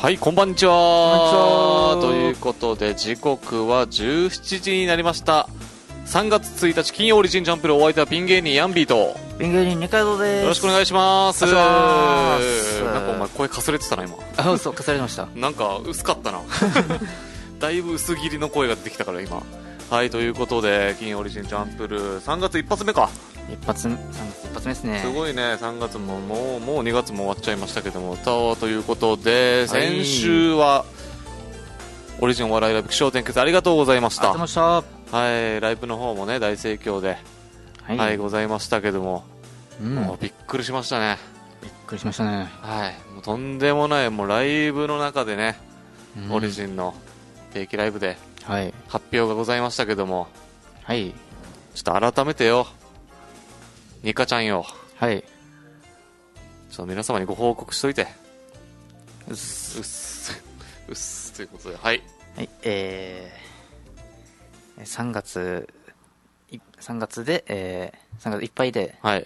はい、こんばんちは。ということで時刻は17時になりました。3月1日金曜オリジンジャンプル、お相手はピン芸人ヤンビーとピン芸人二階堂です。 よろしくお願いします。 お願いします。 なんかお前声かすれてたな今。 あ、嘘、かされました。 なんか薄かったなだいぶ薄切りの声が出てきたから今。はい、ということで金曜オリジンジャンプル3月一発目か。 3月一発目ですね。 すごいね。3月ももう2月も終わっちゃいましたけども、ということで、先週はオリジンお笑いライブ気象点結ありがとうございました。 ありがとうございました。 はい、ライブの方もね大盛況で、はい、ございましたけども、もうびっくりしましたね。 びっくりしましたね。 はい、もうとんでもない、もうライブの中でね、オリジンの定期ライブで発表がございましたけども、 はい、 ちょっと改めてよ、ニカちゃんよ、 はい、 ちょっと皆様にご報告しといて。うっすということで、はい、 はい、3月で、3月いっぱいで、 はい、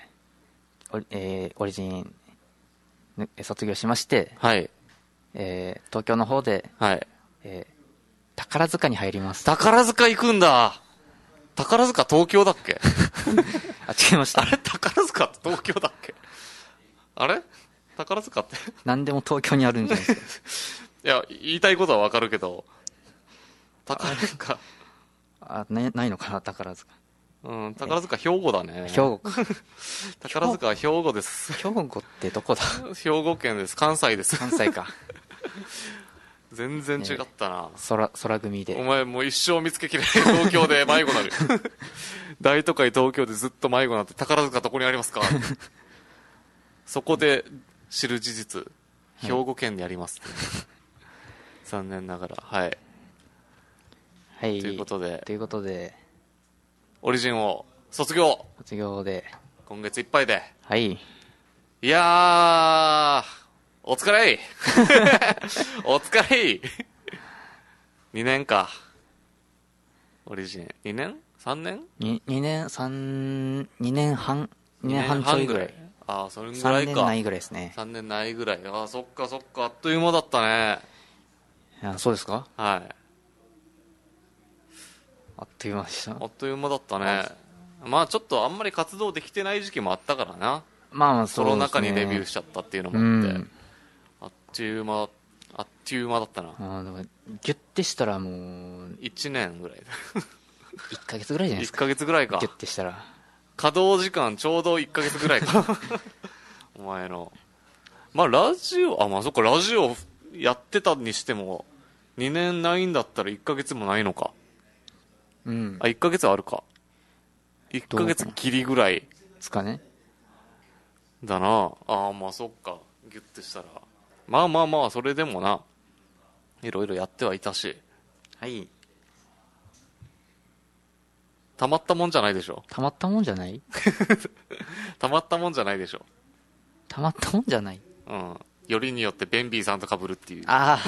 オリジン卒業しまして、 はい、 東京の方で、 はい、 宝塚に入ります。 宝塚行くんだ。宝塚東京だっけあ、違いました。 あれ、宝塚って東京だっけ。あれ、宝塚って何でも東京にあるんじゃないですか。 いや、言いたいことはわかるけど、宝塚ないのかな、宝塚。 宝塚兵庫だね。 兵庫か。 宝塚は兵庫です。 兵庫ってどこだ。 兵庫県です。関西です。 関西か。 全然違ったな。 空組で。 お前もう一生見つけきれない。東京で迷子なる。大都会東京でずっと迷子なって、宝塚どこにありますかそこで知る事実、兵庫県にあります、残念ながら。はい、 はい、 ということでオリジンを卒業で今月いっぱいで、 はい、 いやーお疲れいお疲れい2年か。オリジン2年3年 2年半ちょいぐらい。 ああ、それぐらいか。 3年ないぐらいですね。 3年ないぐらい。ああ、そっかそっか、あっという間だったね。 いや、そうですか。 はい、 あっという間でした。 あっという間だったね。まあちょっとあんまり活動できてない時期もあったからな。 まあそうですね、コロナ禍にデビューしちゃったっていうのもあって、あっという間だったな。 でもギュッてしたらもう 1年ぐらいだ 1ヶ月ぐらいじゃないですか。 1ヶ月ぐらいか。 ギュッてしたら稼働時間ちょうど1ヶ月ぐらいかお前の。まあラジオ、まあそっか、ラジオやってたにしても2年ないんだったら1ヶ月もないのか。1ヶ月あるか。1ヶ月ギリぐらいですかね。 だな。まあそっか、ギュッてしたらまあそれでもないろいろやってはいたし、 はい、 たまったもんじゃないでしょ。 たまったもんじゃないたまったもんじゃないでしょ。 たまったもんじゃない。 よりによってベンビーさんと被るっていう。 ま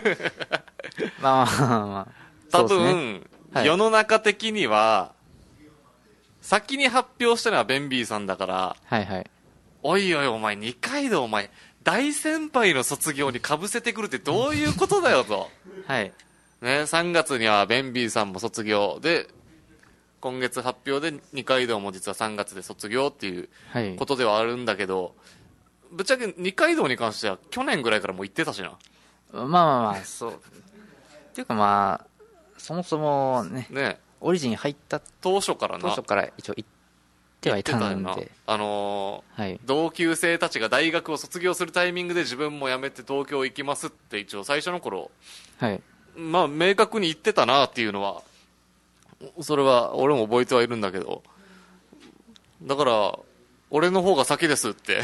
あ多分、はい、世の中的には先に発表したのはベンビーさんだから、 はいはい、 おいおいお前二階堂お前大先輩の卒業に被せてくるってどういうことだよとはいね、3月にはベンビーさんも卒業で、今月発表で二階堂も実は3月で卒業っていうことではあるんだけど、ぶっちゃけ二階堂に関しては去年ぐらいからもう言ってたしな。 まあそうっていうか、まあそもそもねオリジン入った当初から一応言ってはいたんで、 同級生たちが大学を卒業するタイミングで自分も辞めて東京行きますって一応最初の頃、まあ明確に言ってたなっていうのは、それは俺も覚えてはいるんだけど、だから俺の方が先ですってね。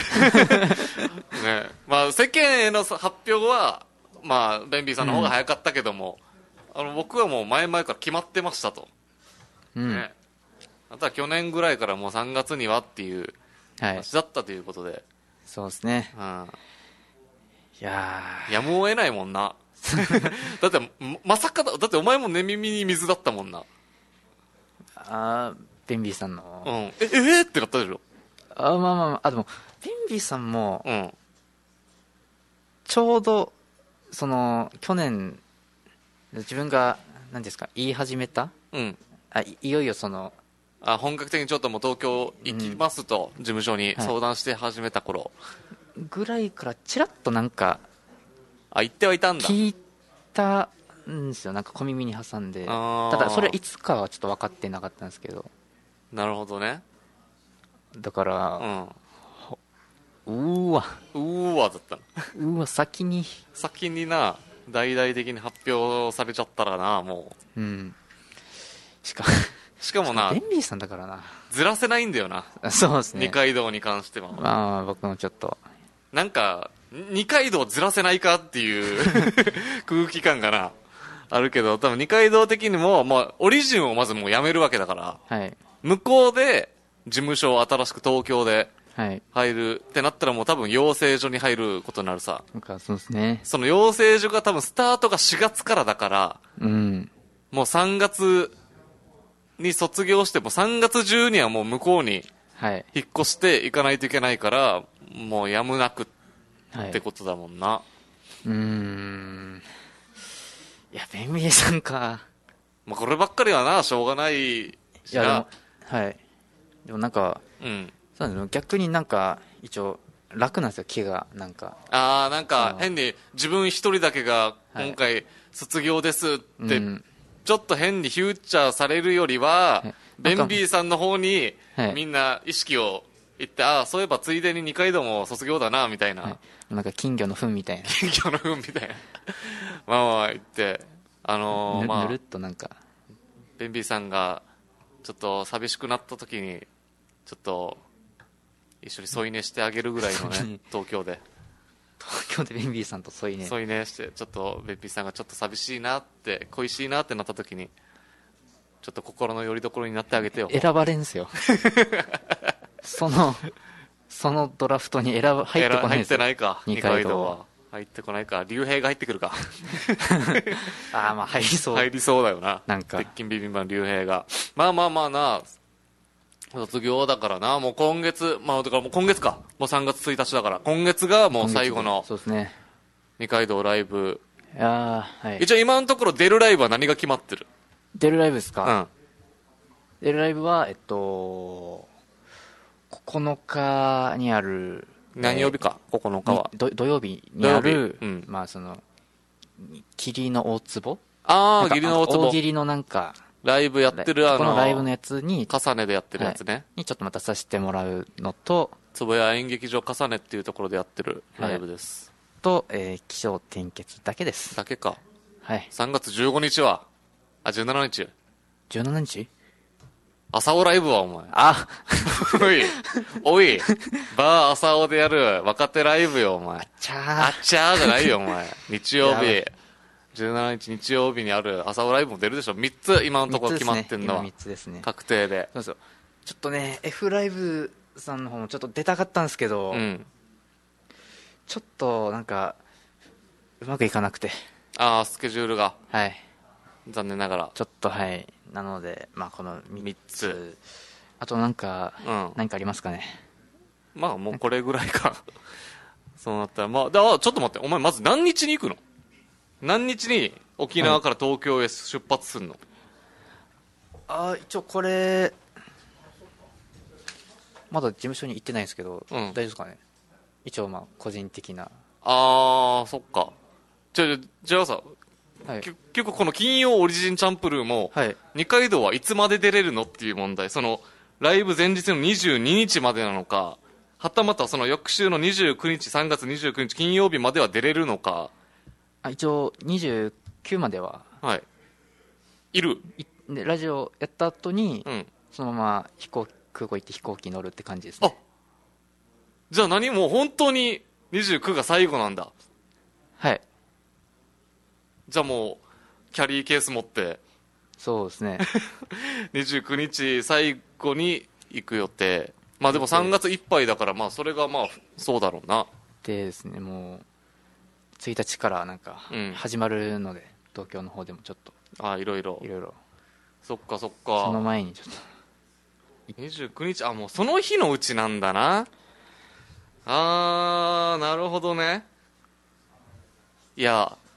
まあ世間への発表はまあベンビーさんの方が早かったけども、僕はもう前々から決まってましたと、ね、あとは去年ぐらいからもう3月にはっていう話だったということで、 そうですね。いやむを得ないもんな。だってまさかだってお前も寝耳に水だったもんな。 ベンビーさんの、 ってなったでしょ。 でもベンビーさんも、ちょうどその去年自分が何ですか言い始めた、 うん、 いよいよその本格的にちょっともう東京行きますと、事務所に相談して始めた頃、 ぐらいからちらっとなんか言ってはいたんだ。 聞いたんですよ、なんか小耳に挟んで。ただそれはいつかはちょっと分かってなかったんですけど。 なるほどね。 だから、うーわだったの。先にな、大々的に発表されちゃったらな、もう。しかもな、 ベンビーさんだからな。 ずらせないんだよな。 そうですね。 二階堂に関しては。 まあ、僕もちょっと。 なんか、二階堂ずらせないかっていう空気感がな、あるけど、多分二階堂的にも、まあ、オリジンをまずもうやめるわけだから、 はい、 向こうで、事務所を新しく東京で、入るってなったらもう多分養成所に入ることになるさ。 なんかそうですね。 その養成所が多分スタートが4月からだから、もう3月に卒業しても3月中にはもう向こうに引っ越していかないといけないから、もうやむなくってことだもんな。 いや、ベンビーさんか。 まあこればっかりはな、しょうがないしな。 いやでもなんか、そうですね、逆になんか一応楽なんですよ、気がなんか。 なんか変に自分一人だけが今回卒業ですって、ちょっと変にフューチャーされるよりは、ベンビーさんの方にみんな意識をいって、そういえばついでに二階堂も卒業だなみたいな、 なんか金魚の糞みたいな金魚の糞みたいなまあ言ってぬるっとなんかベンビーさんがちょっと寂しくなった時にちょっと一緒に添い寝してあげるぐらいのね東京でベンビーさんと添い寝して、ちょっとベンビーさんがちょっと寂しいなって恋しいなってなった時にちょっと心の拠り所になってあげてよ。 選ばれんすよそのドラフトに入ってこないですよ。 入ってないか、二階堂は入ってこないか。竜兵が入ってくるかまあ入りそうだよな。 なんか鉄筋ビビンバン竜兵がまあな、卒業だからな。もう今月、だからもう今月か、もう3月1日だから今月がもう最後のそうですね、 二階堂ライブ。 はい一応今のところ出るライブは何が決まってる？ 出るライブですか？出るライブは9日にある、 何曜日か、9日は土曜日にある、まあその霧の大壺、 霧の大壺、 大喜利のなんかライブやってるこのライブのやつに重ねでやってるやつね、 にちょっとまたさせてもらうのと、 坪谷演劇場重ねっていうところでやってるライブです、 と、起承転結だけです。 だけか。 はい 3月15日は17日 17日朝尾ライブはお前おいバー朝尾でやる若手ライブよお前。あっちゃーじゃないよお前日曜日17日日曜日にある朝尾ライブも出るでしょ。3つ今のところ決まってんのは、 3つですね、 確定で。 そうそう、ちょっとね F ライブさんの方もちょっと出たかったんですけど、ちょっとなんかうまくいかなくて、 スケジュールが残念ながらちょっとなので、まあこの3つ、あとなんか、何かありますかね。 まあもうこれぐらいかそうなったらちょっと待って、お前まず何日に行くの？何日に沖縄から東京へ出発するの？ 一応これまだ事務所に行ってないんですけど、大丈夫ですかね。一応まあ個人的な。 そっか。じゃあさ、結局この金曜オリジンチャンプルーも、二階堂はいつまで出れるのっていう問題。そのライブ前日の22日までなのか、はたまたその翌週の29日3月29日金曜日までは出れるのか。 一応29まではいるで、ラジオやった後に、そのまま空港行って飛行機乗るって感じですね。 じゃあもう本当に29が最後なんだ。 はい。 じゃあもうキャリーケース持ってそうですね 29日最後に行く予定。まあでも3月いっぱいだから、まあそれがまあそうだろうな。 でですね、もう1日からなんか始まるので、東京の方でもちょっといろいろそっかその前にちょっと29日もうその日のうちなんだな。なるほどね。いや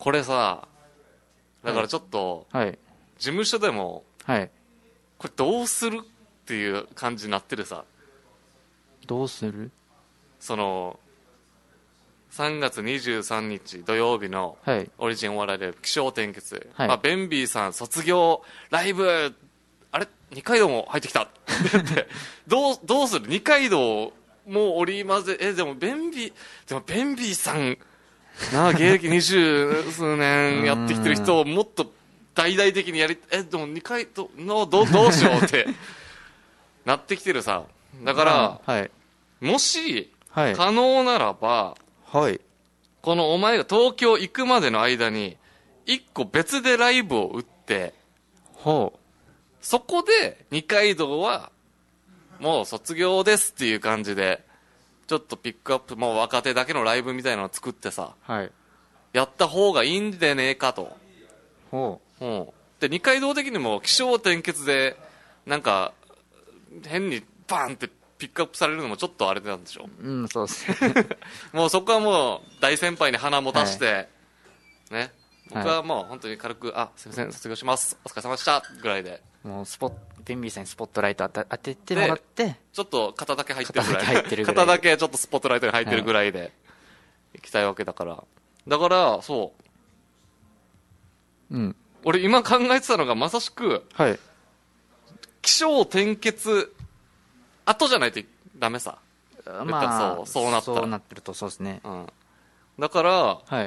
これさ、だからちょっと、 はい。 事務所でも、 はい。 これどうするっていう感じになってるさ。 どうする？ その、3月23日土曜日のオリジンお笑いライブ、起承転結、 はい、 まあ、ベンビーさん卒業ライブ、あれ二階堂も入ってきたってどうする？二階堂も織り交ぜ、でもベンビーさんなあ、芸歴20数年やってきてる人をもっと大々的にやり、でも二階堂のどうしようってなってきてるさ。だから、 はい、 もし可能ならば、 はい、 このお前が東京行くまでの間に一個別でライブを打って、 ほう、 そこで二階堂はもう卒業ですっていう感じでちょっとピックアップ、もう若手だけのライブみたいなのを作ってさ、 はい、 やった方がいいんでねえかと。 ほう、で二階堂的にも起承転結でなんか変にバーンってピックアップされるのもちょっとあれなんでしょ。 そうですもうそこはもう大先輩に鼻持たして、はい、ね、僕はもう本当に軽く、すいません卒業しますお疲れ様でしたぐらいで、 もうベンビーさんにスポットライト当ててもらって、 ちょっと肩だけ入ってるぐらい肩だけちょっとスポットライトに入ってるぐらいで行きたいわけだから、だからそう、俺今考えてたのがまさしく、はい、起承転結後じゃないとダメさ。 まあそうなったらそうなってるとそうですね、 だから、はい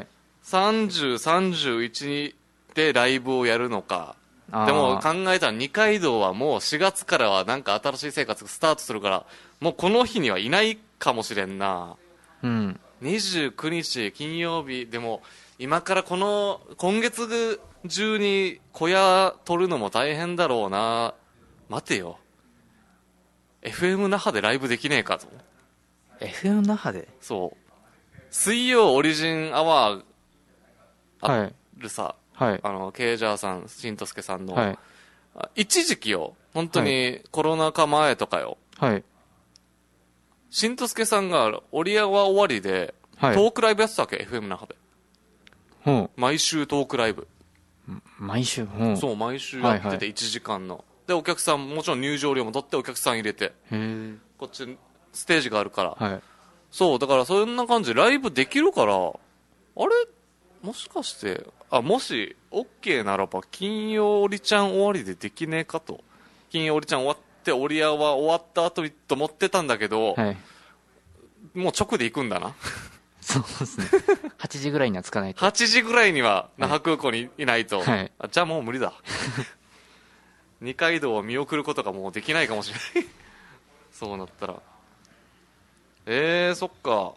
、30、31でライブをやるのか。でも考えたら二階堂はもう4月からはなんか新しい生活がスタートするから、もうこの日にはいないかもしれんな。29日金曜日でも今から今月中に小屋取るのも大変だろうな。待てよ、FM 那覇でライブできねえかと。 FM 那覇で？ そう、水曜オリジンアワーあるさ、はい、ケイジャーさん、しんとすけさんの、はい、一時期よ、本当にコロナ禍前とかよ、はい、しんとすけさんがオリアワ終わりで、はい、トークライブやってたわけ、FM 那覇で、毎週トークライブ、 毎週、 そう、毎週やってて1時間の、でお客さんもちろん入場料も取ってお客さん入れて、こっちステージがあるから、はい、そうだからそんな感じでライブできるから、あれもしかしてもし OK ならば金曜オリちゃん終わりでできねえかと。金曜オリちゃん終わってオリアは終わった後にと思ってたんだけど、はい、もう直で行くんだなそうですね8時ぐらいには着かないと。 8時ぐらいには那覇空港にいないと、はい、じゃあもう無理だ二階堂を見送ることがもうできないかもしれないそうなったらそっか。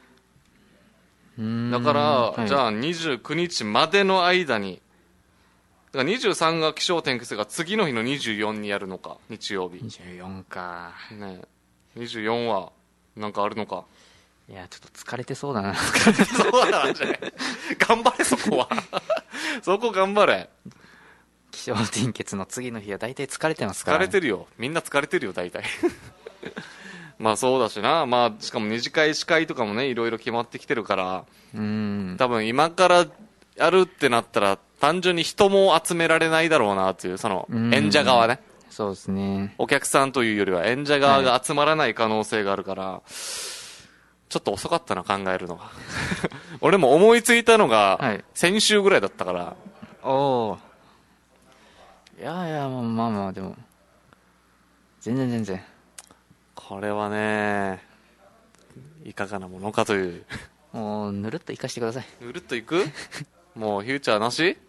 だから、はい、じゃあ29日までの間に、だから23が起承転結が次の日の24にやるのか、日曜日。 24かね、24はなんかあるのか。 いやちょっと疲れてそうだな疲れてそうだなじゃない頑張れそこはそこ頑張れ。 起承転結の次の日は大体疲れてますから、 ね、疲れてるよ、みんな疲れてるよ大体まあそうだしな、まあしかも二次会司会とかもねいろいろ決まってきてるから、多分今からやるってなったら単純に人も集められないだろうなっていう、その演者側ね。 そうですね、 お客さんというよりは演者側が集まらない可能性があるから、はい、ちょっと遅かったな考えるのが俺も思いついたのが先週ぐらいだったから、はい、 おお、いやまあでも全然これはねいかがなものかというもうぬるっといかしてください。 ぬるっといくもうフューチャーなし。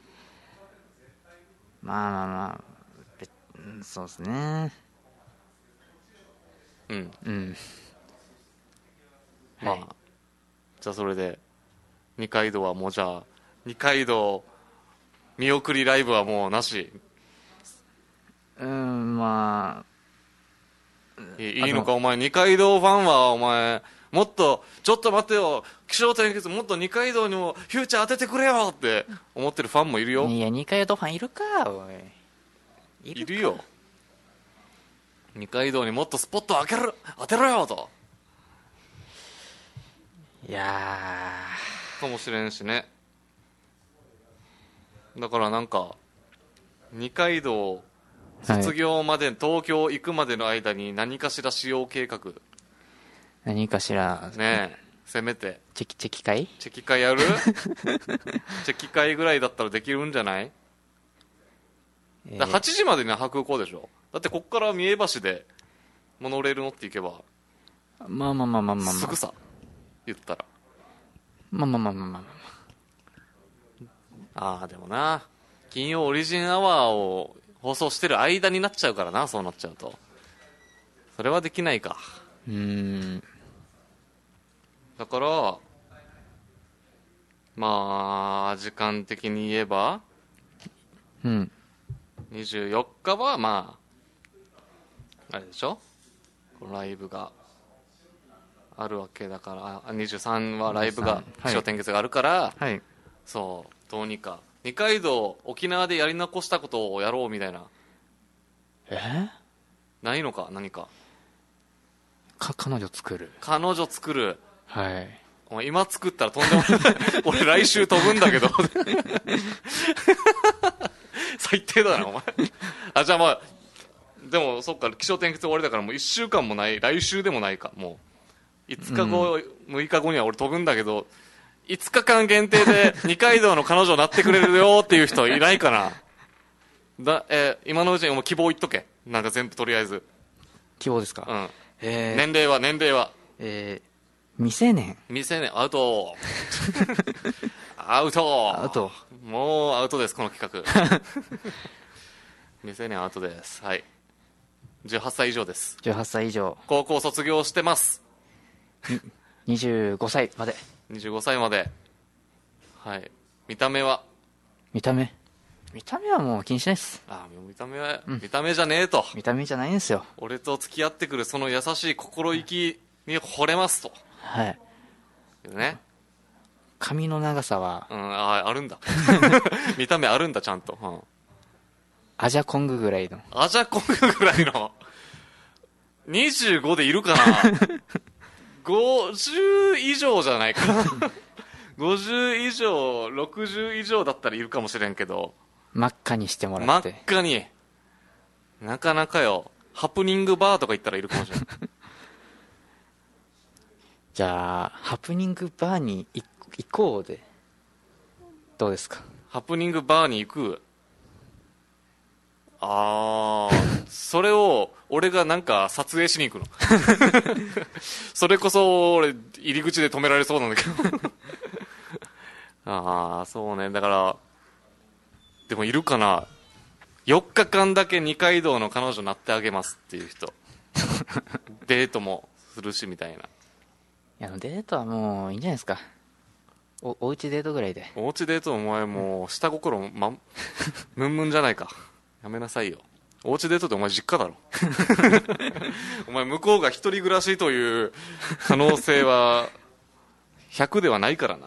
まあそうですね。 まあ、はい、じゃあそれで二階堂はもう、じゃあ二階堂見送りライブはもうなし。 まあいいのかお前、二階堂ファンはお前もっとちょっと待ってよ、起承転結もっと二階堂にもフューチャー当ててくれよって思ってるファンもいるよ。 いや二階堂ファンいるかおい。 いるよ。二階堂にもっとスポット当てろよと。 いやかもしれんしね。 だからなんか二階堂卒業まで、東京行くまでの間に何かしら使用計画、 何かしらねえ、せめてチェキ会やるチェキ会ぐらいだったらできるんじゃない？だ8時までに羽空港でしょ。だってこっから三重橋でモノレール乗っていけばまあすぐさ、言ったらああでもな、金曜オリジンアワーを放送してる間になっちゃうからな、そうなっちゃうとそれはできないか。だからまあ時間的に言えば24日はまああれでしょ、このライブがあるわけだから、23はライブが気象点結があるから、はい、そうどうにか二階堂沖縄でやり残したことをやろうみたいな。ないのか、何か。 彼女作る。 はい。お前今作ったらとんでもない俺来週飛ぶんだけど最低だなお前あ、じゃあまあでもそっか、気象点結終わりだからもう1週間もない、来週でもないか、もう5日後、6日後には俺飛ぶんだけど、5日間限定で二階堂の彼女になってくれるよっていう人いないかな。今のうちにもう希望言っとけ、なんか全部とりあえず。 希望ですか？ 年齢は未成年アウトアウト、もうアウトですこの企画未成年アウトです。はい、18歳以上です。 18歳以上、 高校卒業してます。 25歳まで。 25歳まで。はい。見た目はもう気にしないっす。 見た目じゃねえと。 見た目じゃないんですよ。 俺と付き合ってくるその優しい心意気に惚れますと。 はい。 ね。 髪の長さは、 あるんだ見た目あるんだちゃんと。 アジャコングぐらいの。 25でいるかな50以上じゃないかな50以上60以上だったらいるかもしれんけど、 真っ赤にしてもらって。 真っ赤になかなかよ。ハプニングバーとか行ったらいるかもしれんじゃあハプニングバーに行こうでどうですか？ ハプニングバーに行く。それを俺がなんか撮影しに行くのそれこそ俺入り口で止められそうなんだけどそうね。だからでもいるかな、4日間だけ二階堂の彼女になってあげますっていう人デートもするしみたいな。 いやデートはもういいんじゃないですか。おうちデートぐらいで。 おうちデートお前もう下心ムンムンじゃないか。やめなさいよ。おうちデートってお前実家だろお前向こうが一人暮らしという可能性は100ではないからな。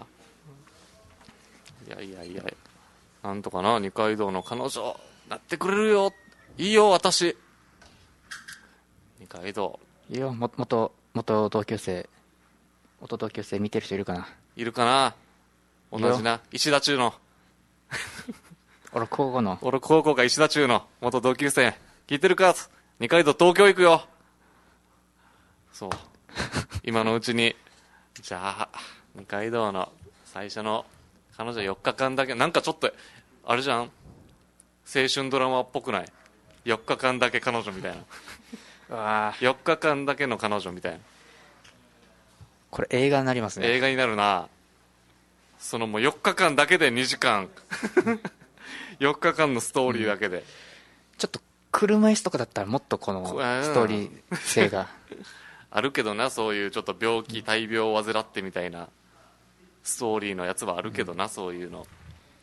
いやなんとかな、二階堂の彼女なってくれるよ。いいよ私。二階堂いいよ。元同級生見てる人いるかな。 同じな、石田中の俺高校が石田中の元同級生聞いてるか。二階堂東京行くよ。そう今のうちに。じゃあ二階堂の最初の彼女4日間だけ、なんかちょっとあれじゃん、青春ドラマっぽくない？4日間だけ彼女みたいな4日間だけの彼女みたいな。 これ映画になりますね。 映画になるな。そのもう4日間だけで2時間4日間のストーリーだけで、 ちょっと車椅子とかだったらもっとこのストーリー性があるけどな、そういうちょっと病気大病を患ってみたいなストーリーのやつはあるけどな、そういうの。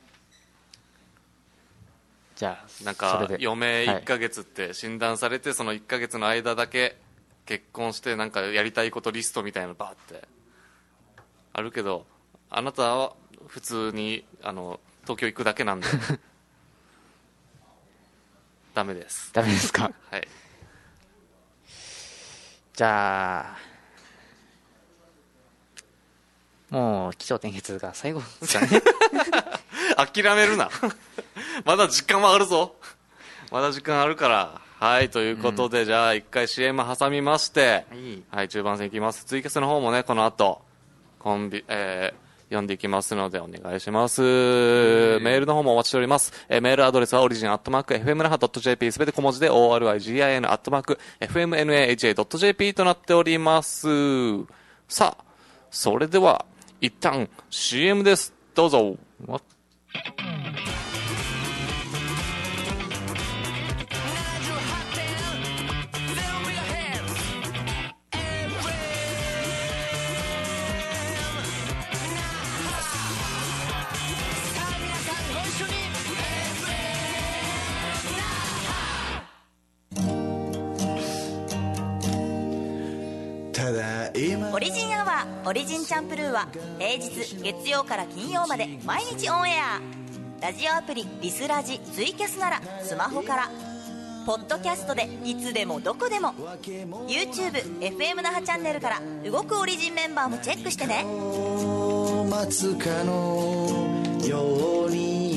じゃあなんか余命1ヶ月って診断されて、その1ヶ月の間だけ結婚してなんかやりたいことリストみたいなのバーってあるけど、あなたは普通に東京行くだけなんでダメです。 ダメですか？ はい。 じゃあもう気象点結が最後ですかね諦めるなまだ時間はあるぞ、まだ時間あるから。はい、ということで、じゃあ一回 CM 挟みまして、はい、中盤戦いきます。ツイキャスの方もね、この後読んでいきますのでお願いします。メールの方もお待ちしております。メールアドレスはオリジン@fmnaha.jp、 すべて小文字で origin@fmnaha.jp となっております。さあ、それでは一旦 CM です。どうぞ。 オリジンアワーオリジンチャンプルーは平日月曜から金曜まで毎日オンエア。ラジオアプリリスラジツイキャスならスマホから、ポッドキャストでいつでもどこでも YouTube、FM 那覇チャンネルから動くオリジンメンバーもチェックしてね。待つかのように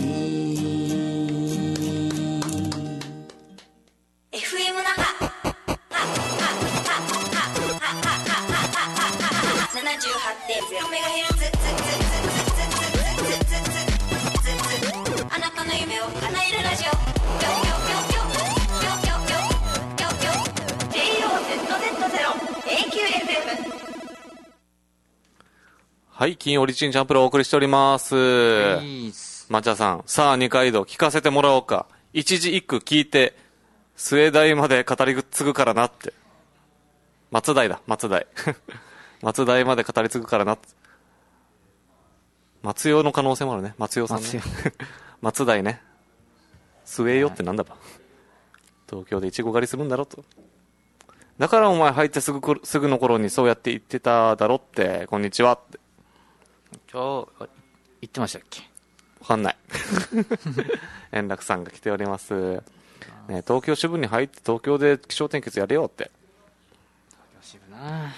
FM 那覇 78.0MHz、 あなたの夢を叶えるラジオ、JOZZ0AQFM。 はい、金オリジンチャンプルをお送りしております。抹茶さん、さあ二階堂聞かせてもらおうか。一字一句聞いて末代まで語り継ぐからなって。松代だ、松代松代まで語り継ぐからな。松代の可能性もあるね。松代さんね。松代ね。末代ってなんだば。東京でイチゴ狩りするんだろと。だからお前入ってすぐの頃にそうやって言ってただろって。こんにちはって。 言ってましたっけ。 わかんない。円楽さんが来ております。ね、東京支部に入って東京で気象点結やれよって。 東京支部な。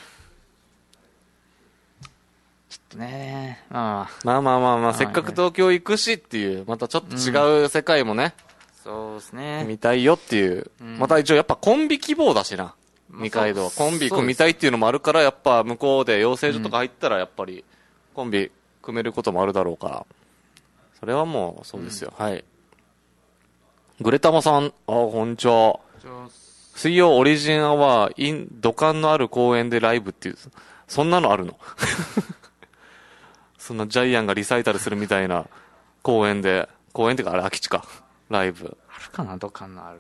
ね、まあ、せっかく東京行くしっていう、またちょっと違う世界もね、 そうですね、 見たいよっていう、また一応やっぱコンビ希望だしな、二階堂はコンビ組みたいっていうのもあるから、やっぱ向こうで養成所とか入ったらやっぱりコンビ組めることもあるだろうから、それはもうそうですよ。はい、グレタマさん、こんにちは。水曜オリジンアワー in 土管のある公園でライブっていう、そんなのあるのそんなジャイアンがリサイタルするみたいな公園っていうか、あれ空き地か、ライブあるかな、土管のある。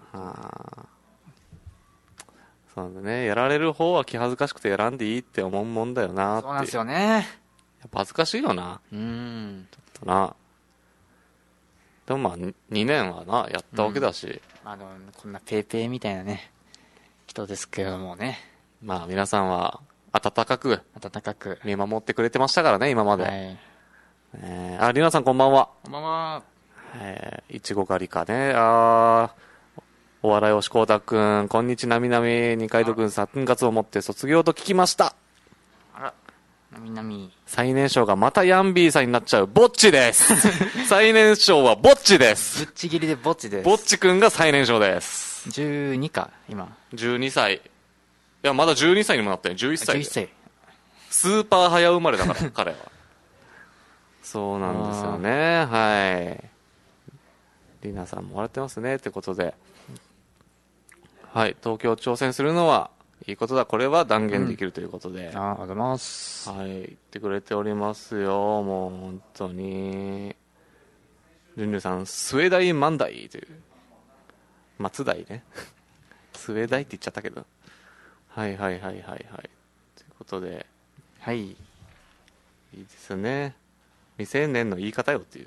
そうだね、やられる方は気恥ずかしくてやらんでいいって思うもんだよなって。 そうなんですよね。 やっぱ恥ずかしいよな。ちょっとな。でもまあ2年はなやったわけだし、 まあでもこんなペーペーみたいなね人ですけどもね、 まあ皆さんは温かく見守ってくれてましたからね、今まで。はい、リナさんこんばんは。 こんばんは。 いちご狩りかね。お笑いおしこうたくん、こんにちなみなみ。二階堂くん3月をもって卒業と聞きました。 あら、なみなみ。 最年少がまたヤンビーさんになっちゃう。ぼっちです最年少はぼっちです。 ぶっちぎりでぼっちです。 ぼっちくんが最年少です。 12か今。 12歳。いや、まだ12歳にもなったよ。11歳。 11歳。 スーパー早生まれだから、彼は。そうなんですよね。はい。リナさんも笑ってますね。ってことで。はい。東京挑戦するのはいいことだ。これは断言できるということで。 ありがとうございます。 はい。言ってくれておりますよ。もう本当に。ルンルさん、末代万代という。松代ね。末代って言っちゃったけど。はいはいはいはいはい。ということで。 はい。 いいですね。未成年の言い方よっていう。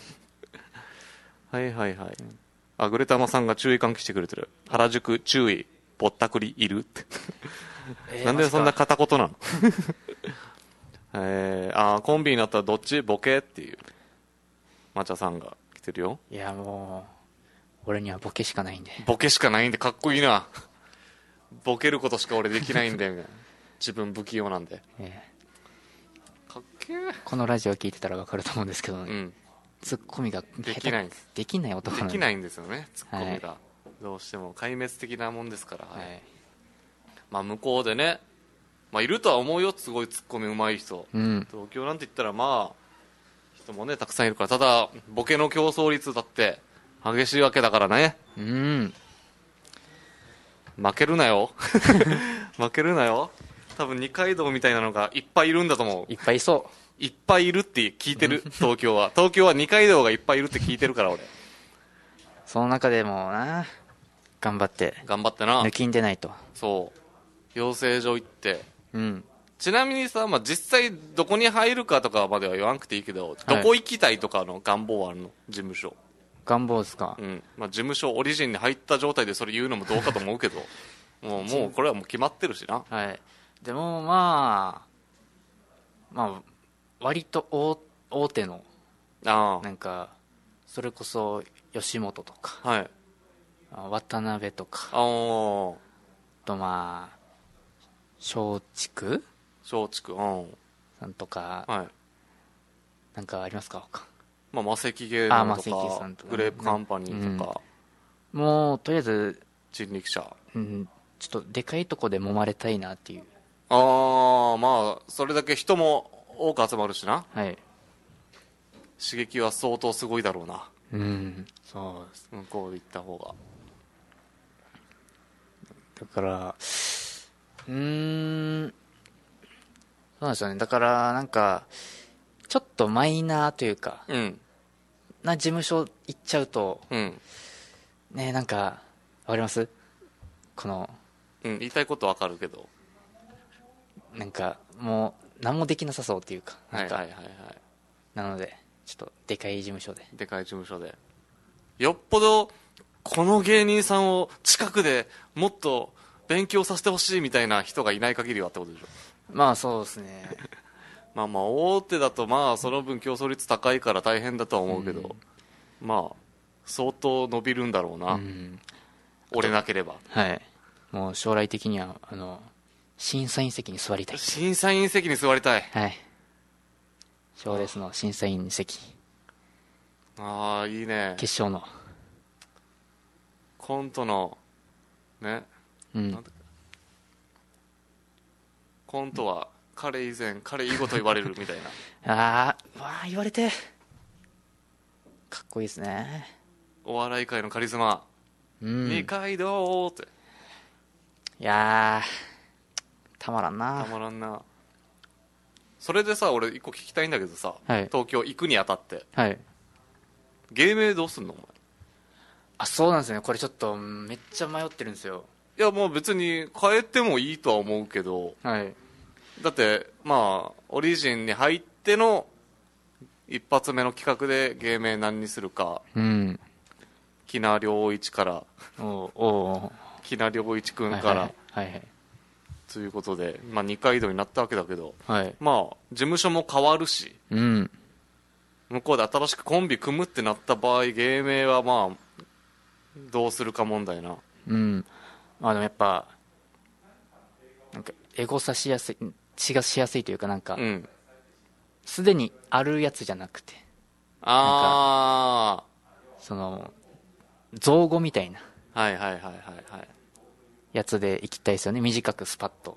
はいはいはい。グレタマさんが注意喚起してくれてる。原宿注意、ぼったくりいるって。なんでそんな片言なのコンビになったらどっちボケっていう。マチャさんが来てるよ。 いやもう、俺にはボケしかないんで。 ボケしかないんでかっこいいな。ボケることしか俺できないんだよみたいな。自分不器用なんで。かっけー。 このラジオ聞いてたら分かると思うんですけど、 ツッコミができないんです。 できない男なんできないんですよね、ツッコミが、はい、どうしても壊滅的なもんですから、はい、まあ向こうでね、まあ、いるとは思うよ、すごいツッコミ上手い人、うん、東京なんて言ったらまあ人もねたくさんいるから、ただボケの競争率だって激しいわけだからね、うん、負けるなよ負けるなよ。多分二階堂みたいなのがいっぱいいるんだと思う。 いっぱいいそう。 いっぱいいるって聞いてる東京は二階堂がいっぱいいるって聞いてるから俺。 その中でもな、頑張ってな抜きんでないと。 そう養成所行って、うん、ちなみにさ、まあ、実際どこに入るかとかまでは言わなくていいけど、はい、どこ行きたいとかの願望はあるの？事務所願望ですか？ うん、まあ、事務所オリジンに入った状態でそれ言うのもどうかと思うけどもうこれはもう決まってるしな。 はい。でもまあ割と大手のなんかそれこそ吉本とか、はい、渡辺とか、とまあ松竹さんとか、はい、なんかありますか？ まあマセキ芸能とかグレープカンパニーとか、 うん、もうとりあえず人力車、 うん、ちょっとでかいとこで揉まれたいなっていう。 ああ、まあそれだけ人も多く集まるしな、はい、刺激は相当すごいだろうな。 うん、そうです。 向こうで行った方が。 だからそうなんですよね。だからなんかちょっとマイナーというか、うん、な事務所行っちゃうと、うん、ね、なんかわかります？この、 うん、言いたいことわかるけど、 なんかもう何もできなさそうっていうか、なんか、 はいはいはいはい、 なのでちょっとでかい事務所でよっぽどこの芸人さんを近くでもっと勉強させてほしいみたいな人がいない限りはってことでしょ。 まあそうですねまあ大手だとまあその分競争率高いから大変だとは思うけど、うん、まあ相当伸びるんだろうな、うん、折れなければ。 はい、もう将来的には審査員席に座りたい。 審査員席に座りたい。 はい、賞レースの審査員席。 ああいいね。 決勝のコントのね、うん、コントは彼以前彼以後と言われるみたいな言われてかっこいいですね。 お笑い界のカリスマ、うん、二階堂って。 いやたまらんな。 それでさ、俺一個聞きたいんだけどさ、はい、東京行くにあたって、はい、芸名どうすんのお前？ そうなんですね。これちょっとめっちゃ迷ってるんですよ。 いやもう別に変えてもいいとは思うけど、はい、だってまあオリジンに入っての一発目の企画で芸名何にするか、うん、木名良一から木名良一君から、はいはいはいはい、ということで、まあ、二階堂になったわけだけど、はい、まあ事務所も変わるし、うん、向こうで新しくコンビ組むってなった場合芸名はまあどうするか問題な。 うん、でもやっぱなんかエゴサしやすいというか、なんかすで、にあるやつじゃなくて、その造語みたいなやつでいきたいですよね。短くスパッと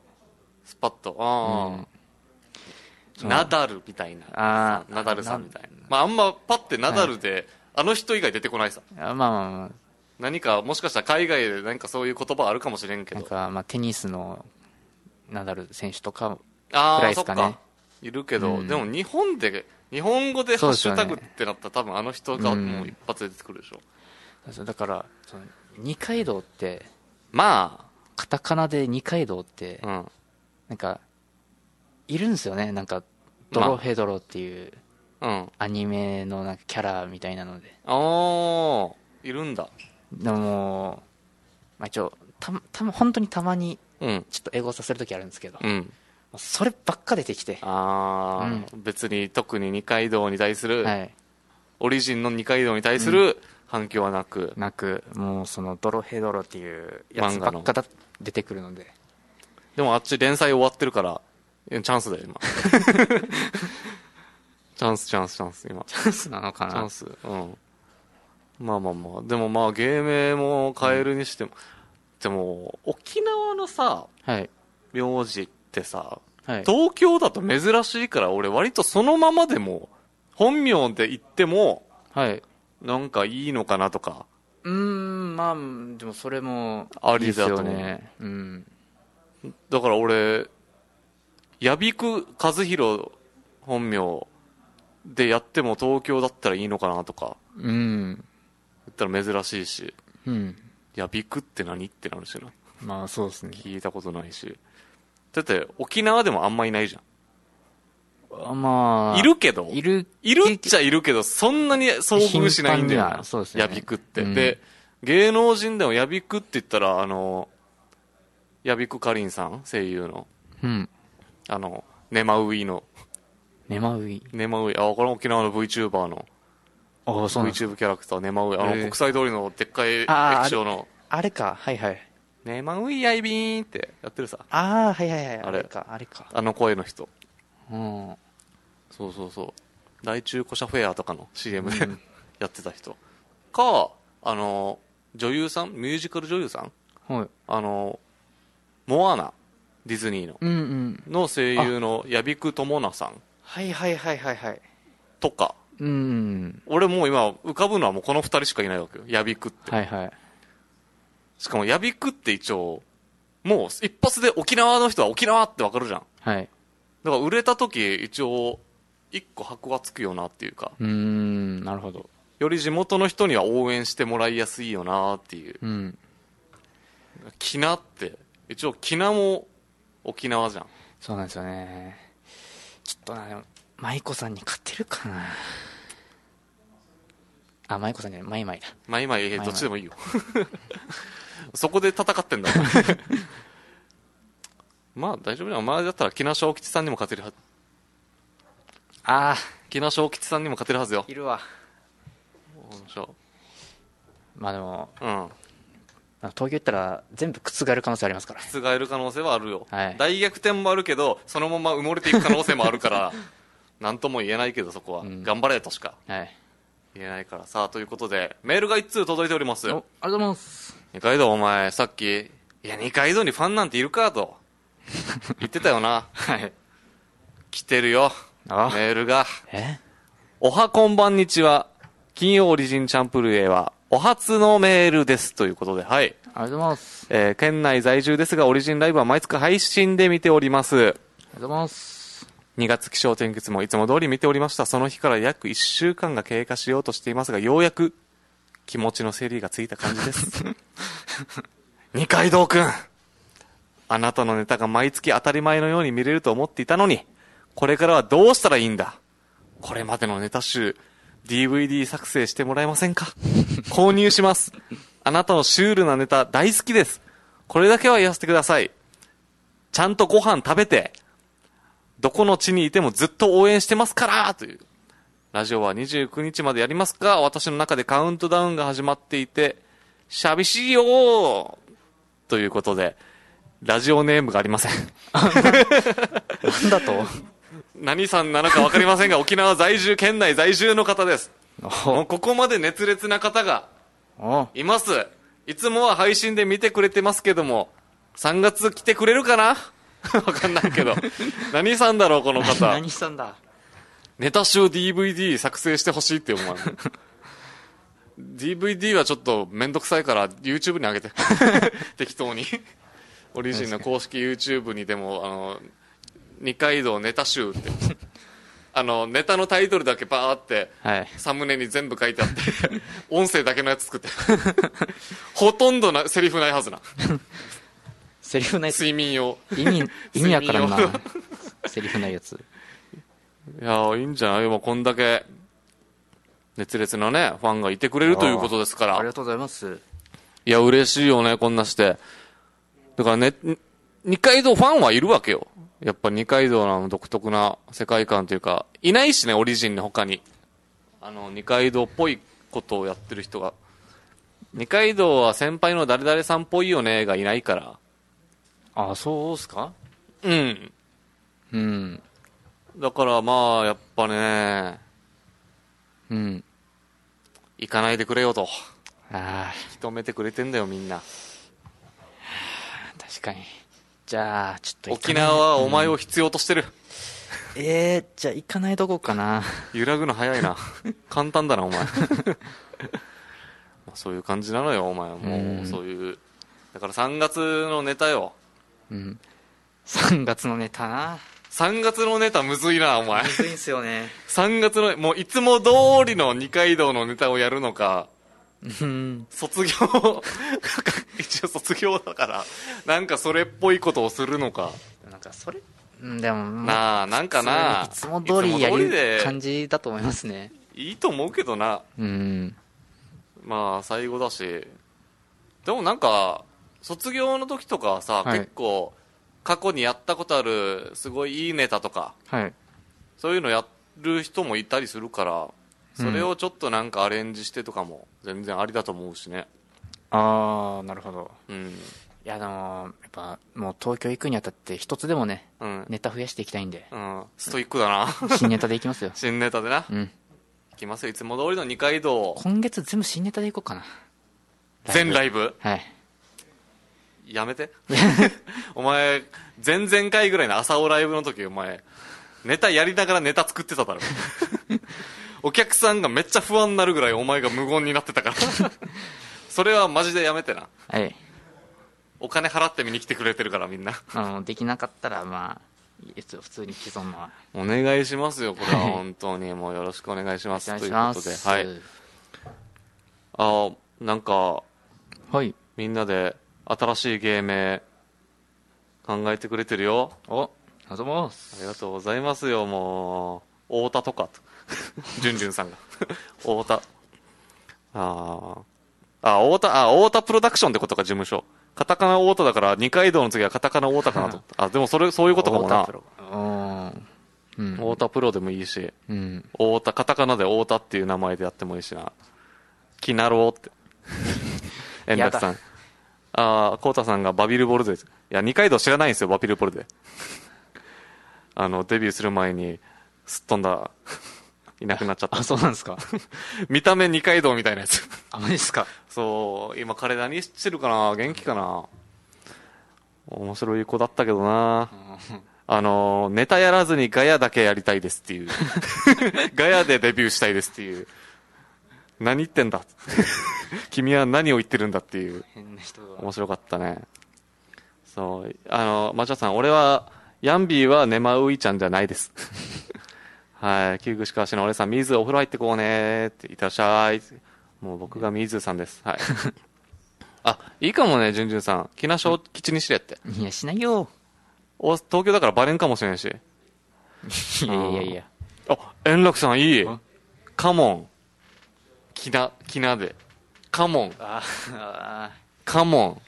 ナダルみたいな、ナダルさんみたいな、まあ、あんまパッてナダルで、はい、あの人以外出てこないさ。 まあ何かもしかしたら海外で何かそういう言葉あるかもしれんけど、 なんかまあテニスのナダル選手とかくらいですかね。 そっかいるけど、うん、でも日本語でハッシュタグってなったら多分あの人がもう一発で出てくるでしょ、 うん、だからその二階堂ってまあカタカナで二階堂って、うん、なんかいるんですよね。なんかドロヘドロっていう、アニメのなんかキャラみたいなので、 いるんだ。 でも、まあ、一応本当にたまにちょっとエゴさせるときあるんですけど、うん、そればっか出てきて、 別に特に二階堂に対する、はい、オリジンの二階堂に対する反響はなく、 もうそのドロヘドロっていうやつばっか出てくるので。 でもあっち連載終わってるからチャンスだよ今チャンス、今。 チャンスなのかな。 チャンス。うん。まあ。でもまあ、芸名も変えるにしても、でも、沖縄のさ、 はい。 名字ってさ、 はい、 東京だと珍しいから、俺割とそのままでも、本名で言っても、 はい。 なんかいいのかなとか。 まあ、でもそれもいいですよね。 うん。 だから俺、矢比久和弘本名でやっても東京だったらいいのかなとか。 うん。 言ったら珍しいし。 うん。 矢比久って何ってなるしな。 まあそうですね。 聞いたことないし。だって沖縄でもあんまいないじゃん。 まあ。 いるけど。 いるっちゃいるけど、そんなに遭遇しないんだよな。 そうですね。 矢比久って。で、芸能人でも矢比久って言ったら、矢比久かりんさん声優の。 うん。 ネマウイの。 ネマウイ。 これ沖縄の VTuber の。 そう VTuber キャラクター、ネマウイ。国際通りのでっかい液晶の。 あれか、はいはい。 ネマウイやいびーんってやってるさ。 はい。あれか。 声の人。 うん。 そう。大中古車フェアとかの CM で、やってた人。か、女優さんミュージカル女優さんはい。 モアナ、ディズニーの。の声優の矢比久智奈さん。 はい。 とか。俺もう今浮かぶのはもうこの二人しかいないわけよ。矢比久って。 はい。 しかも矢比久って一応、もう一発で沖縄の人は沖縄ってわかるじゃん。 はい。 だから売れた時一応、一個箔はつくよなっていうか。 なるほど。 より地元の人には応援してもらいやすいよなっていう。きなって、一応きなも沖縄じゃん。 そうなんですよね。ちょっとな、舞子さんに勝てるかな。舞子さんじゃない、マイマイだ。 マイマイ、どっちでもいいよ。そこで戦ってんだ。まあ大丈夫だよ。前だったら木梨小吉さんにも勝てるはず。木梨小吉さんにも勝てるはずよ。 いるわ。まあでも、東京行ったら全部覆る可能性ありますから。 覆る可能性はあるよ。 はい、 大逆転もあるけど、そのまま埋もれていく可能性もあるから、なんとも言えないけど、そこは。頑張れとしか。言えないからさ。ということで、メールが1通届いております。 ありがとうございます。 二階堂お前、さっき、いや、二階堂にファンなんているかと。言ってたよな。 はい。 来てるよ。メールが。 おはこんばんにちは。金曜オリジンチャンプルーへは、お初のメールです。ということで、はい。 ありがとうございます。 県内在住ですが、オリジンライブは毎月配信で見ております。ありがとうございます。 2月気象転結もいつも通り見ておりました。その日から約1週間が経過しようとしていますが、ようやく気持ちの整理がついた感じです。二階堂くん。あなたのネタが毎月当たり前のように見れると思っていたのに、これからはどうしたらいいんだ。これまでのネタ集、DVD 作成してもらえませんか。購入します。あなたのシュールなネタ大好きです。これだけは言わせてください。ちゃんとご飯食べて、どこの地にいてもずっと応援してますからという。ラジオは29日までやりますが、私の中でカウントダウンが始まっていて、寂しいよーということで、ラジオネームがありません。 なんだと何さんなのか分かりませんが、沖縄在住、県内在住の方です。もうここまで熱烈な方がいます。いつもは配信で見てくれてますけども、3月来てくれるかな。分かんないけど。何さんだろう、この方。 何さんだ。 ネタ集 DVD 作成してほしいって思う。DVD はちょっとめんどくさいから YouTube に上げて。適当に。オリジンの公式 YouTube にでも、二階堂ネタ集って。ネタのタイトルだけバーって、サムネに全部書いてあって、音声だけのやつ作って。ほとんどセリフないはずな。 セリフない睡眠用。 意味わからんな。セリフないやつ。 いや、いいんじゃない。こんだけ、熱烈なね、ファンがいてくれるということですから。 ありがとうございます。 いや、嬉しいよね、こんなして。だからね、二階堂ファンはいるわけよ。やっぱ二階堂の独特な世界観というか、いないしね、オリジンの他に。二階堂っぽいことをやってる人が。二階堂は先輩の誰々さんっぽいよね、がいないから。 そうっすか？ うん。 だからまあやっぱね、 うん、 行かないでくれよと。 ああ、 認めてくれてんだよみんな。 確かに。じゃあちょっと沖縄はお前を必要としてる。 じゃあ行かないとこかな。 揺らぐの早いな。簡単だなお前。そういう感じなのよお前は。もうそういう、だから3月のネタよ。 うん、3月のネタな。 3月のネタむずいなお前。 むずいんすよね。 3月のもういつも通りの二階堂のネタをやるのか、卒業一応卒業だからなんかそれっぽいことをするのか。 なんかそれでもなんかないつも通りやる感じだと思いますね。 いいと思うけどな。まあ最後だし。でもなんか卒業の時とかはさ、はい、結構過去にやったことあるすごいいいネタとか、はい、そういうのやる人もいたりするから、それをちょっとなんかアレンジしてとかも全然ありだと思うしね。 ああ、なるほど。いやでもやっぱもう東京行くにあたって一つでもね、ネタ増やしていきたいんで、 ストイックだな。 新ネタでいきますよ。 新ネタでな、いきますよ。いつも通りの二階堂。 今月全部新ネタでいこうかな。 全ライブ、 はい、 やめて。お前前々回ぐらいの朝尾ライブの時お前ネタやりながらネタ作ってただろ。お客さんがめっちゃ不安になるぐらいお前が無言になってたから。それはマジでやめてな。 はい、 お金払って見に来てくれてるからみんな。 できなかったらまあ普通に既存のはお願いしますよ。これは本当にもうよろしくお願いします。ということで、はい。なんか、 はい、 みんなで新しい芸名考えてくれてるよ。 ありがとうございます。 ありがとうございますよ。もう太田とかジュンジュンさんが太田、太田プロダクションってことか。事務所カタカナ太田だから二階堂の次はカタカナ太田かなと。でもそういうことかもな。太田プロでもいいし、太田カタカナで太田っていう名前でやってもいいしな。キナローって。円楽さん。コウタさんがバビルボルデ。いや、二階堂知らないんですよ、バビルボルデ。デビューする前に、すっ飛んだ、いなくなっちゃった。 そうなんですか。 見た目二階堂みたいなやつ。 マジですか。 そう、今彼何してるかな。元気かな。面白い子だったけどな。ネタやらずにガヤだけやりたいですっていう。ガヤでデビューしたいですっていう。何言ってんだ。君は何を言ってるんだっていう。面白かったね。そう、マチャさん、俺は、ヤンビーはネマウイちゃんじゃないです。はい、旧串川市の俺さん、水お風呂入ってこうねって、いってらっしゃい。もう僕が水さんです。はい。いいかもね、ジュンジュンさん。木梨を吉にしれやって。 いや、しないよ。 東京だからバレんかもしれんし。 いや。 円楽さんいい。カモン。きなで。カモン。カモン。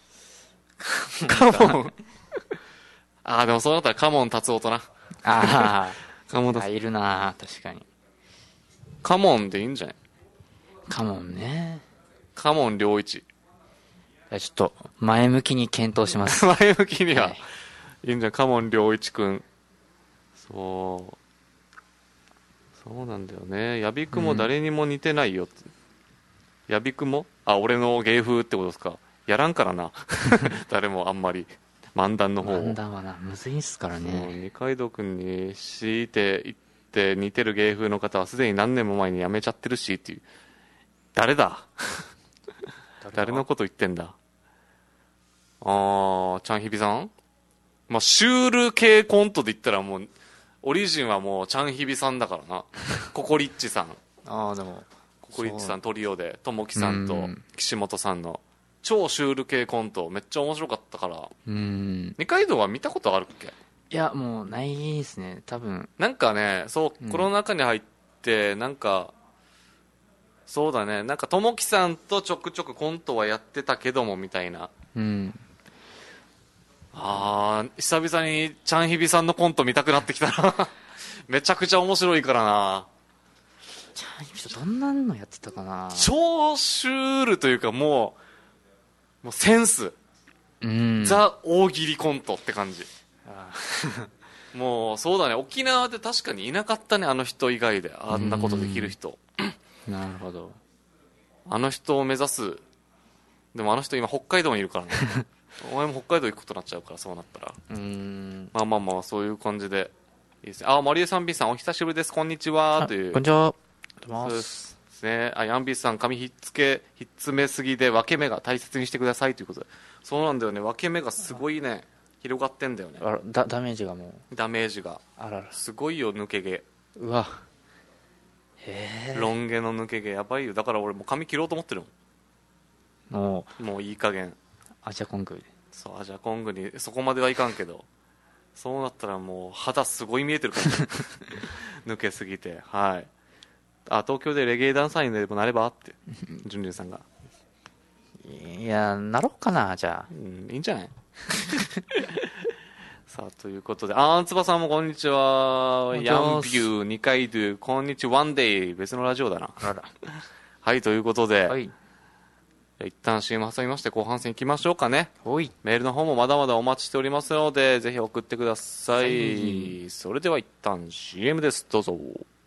でもそうなったらカモン達夫とな。カモン達夫。 いるな、確かに。 カモンでいいんじゃない。 カモンね。 カモン良一。 ちょっと前向きに検討します。 前向きには、いいんじゃん。カモン良一くん。そうなんだよね。ヤビクも誰にも似てないよって。ヤビクも俺の芸風ってことですか。やらんからな。誰もあんまり。漫談の方を。 漫談はな、むずいっすからね。 二階堂くんに強いていって似てる芸風の方はすでに何年も前に辞めちゃってるしっていう。誰だ。誰のこと言ってんだ。チャンヒビさん。シュール系コントで言ったらもうオリジンはもうチャンヒビさんだからな。ココリッチさん。 でもココリッチさんトリオでともきさんと岸本さんの超シュール系コントめっちゃ面白かったから。二階堂は見たことあるっけ。 いや、もうないですね、多分。 なんかね、コロナ禍に入ってなんかそうだね、なんかともきさんとちょくちょくコントはやってたけどもみたいな。久々にチャンヒビさんのコント見たくなってきたな。めちゃくちゃ面白いからな。 チャンヒビさんどんなのやってたかな。 超シュールというかもうセンス、ザ大喜利コントって感じ。 もうそうだね、沖縄で確かにいなかったね、あの人以外であんなことできる人。 なるほど。 あの人を目指す。でもあの人今北海道にいるからね。お前も北海道行くことになっちゃうから、そうなったら。まあまあまあ、そういう感じでいいですね。あ、マリエさん B さんお久しぶりです、こんにちはという。 こんにちは。 そうですね。あ、ヤンビーさん、髪ひっ詰めすぎで分け目が大切にしてくださいということで。そうなんだよね、分け目がすごいね、広がってんだよね。 ダメージがもう。 ダメージが。 あらら。 すごいよ、抜け毛。 うわ。へえ。 ロン毛の抜け毛やばいよ。だから俺もう髪切ろうと思ってるもん。もういい加減。 アジャコングで。 そう、アジャコングにそこまではいかんけど、そうなったらもう肌すごい見えてるから抜けすぎて。はい。あ、東京でレゲエダンサーにでもなればってジュンジュンさんが。 いや、なろうかな、じゃあ。 いいんじゃないさあ、ということで、あんつばさんもこんにちは。ヤンビュー2回ドゥ、こんにちは、ワンデイ。別のラジオだな。 あらはい、ということで、 はい、 一旦 CM 挟みまして後半戦行きましょうかね。 おい。 メールの方もまだまだお待ちしておりますので、ぜひ送ってください。それでは一旦 CM です。どうぞ。